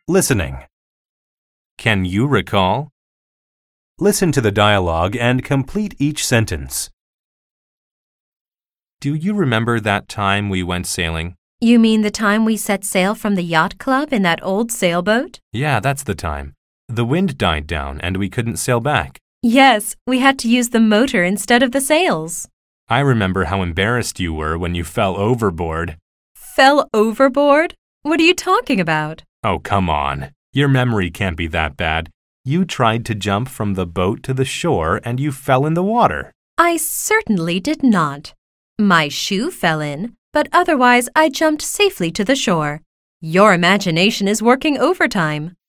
Listening. Can you recall? Listen to the dialogue and complete each sentence. Do you remember that time we went sailing? You mean the time we set sail from the yacht club in that old sailboat? Yeah, that's the time. The wind died down and we couldn't sail back. Yes, we had to use the motor instead of the sails. I remember how embarrassed you were when you fell overboard. Fell overboard? What are you talking about? Oh, come on. Your memory can't be that bad. You tried to jump from the boat to the shore and you fell in the water. I certainly did not. My shoe fell in, but otherwise I jumped safely to the shore. Your imagination is working overtime.